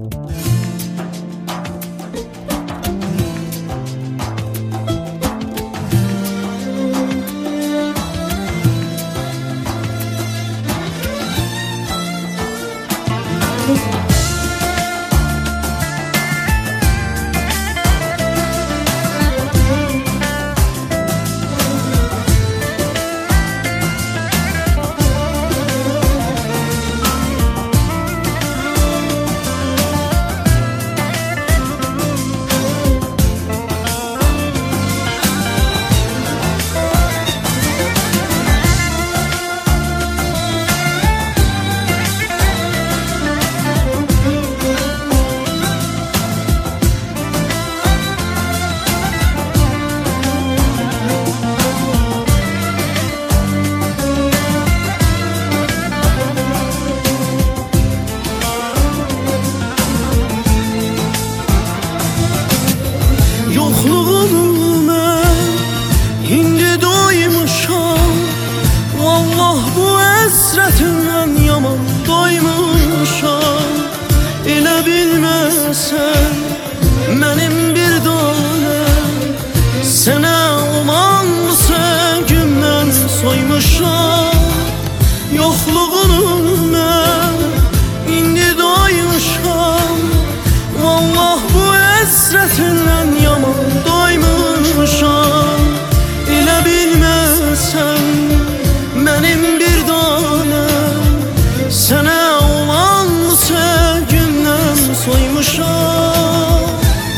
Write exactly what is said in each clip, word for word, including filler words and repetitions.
Həsrətindən yaman doymuşam. Elə bilməsən mənim bir dönə sənə olan bu sevgimdən soymuşam. Yoxluğunu mən indi doymuşam. Vallah bu həsrətindən yaman doymuşam. Elə bilməsən mənim bir dönə sənə olan bu sevgimdən soymuşam.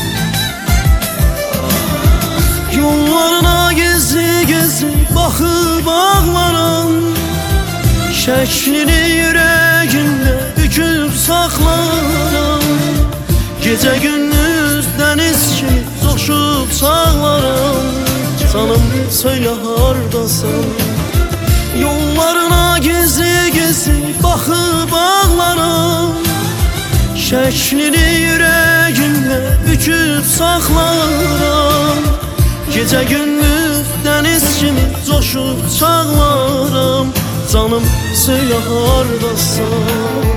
Yollarına gizli gizli baxıb ağlaram. Şəklini yüreğimdə büküb saxlaram. Gecə gündüz dəniz kimi coşub çağlaram. Canım söylə hardasan. Yollarına gizli gizli baxıb ağlaram. Şəklini yüreğimdə büküb saxlaram. Gecə gündüz dəniz kimi coşub çağlaram. Canım söylə hardasan.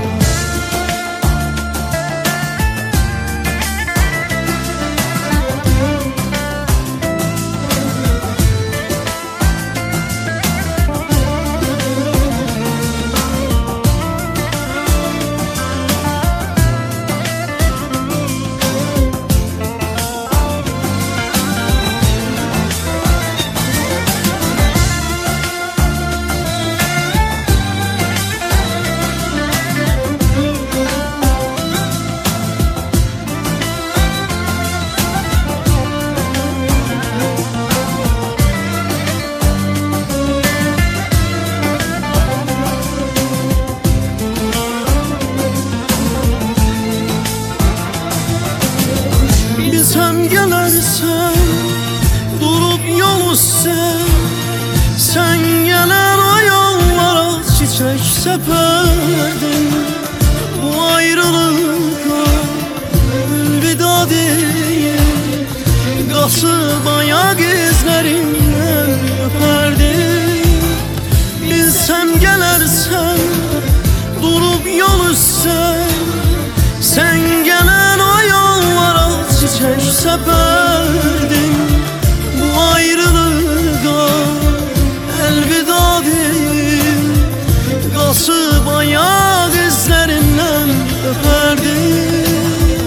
Sen gelersen, durup yol üstə, sen geler o yollara çiçek seperdin. Bu ayrılığa elveda deyip kasıp ayak izlerinden öperdin. Bilsem gelersen, durup yol üstə, sen geler o yollara çiçek seperdin. Bu ayrılığa elveda deyip kasıp ayak izlerinden öperdin.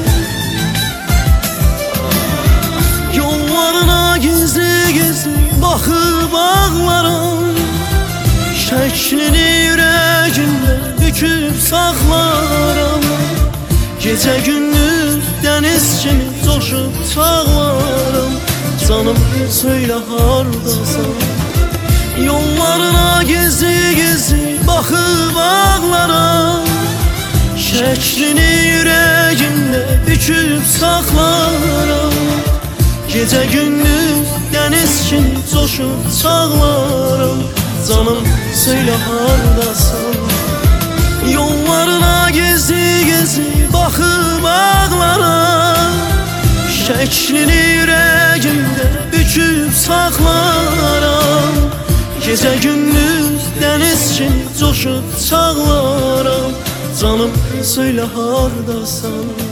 Yollarına gizli gizli bakıp ağlaram. Şəklini yüreğimdə büküb saxlaram. Gecə gündüz dəniz kimi coşub çağlaram. Canım söylə hardasan. Yollarına gizli gizli baxıb ağlaram. Şəklini yüreğimdə büküb saxlaram. Gecə gündüz dəniz kimi coşub çağlaram. Canım söylə hardasan. Yollarına gizli gizli baxıb ağlaram. Şəklini yüreğimdə büküb saxlaram. Gecə gündüz dəniz kimi coşub çağlaram. Canım söylə hardasan.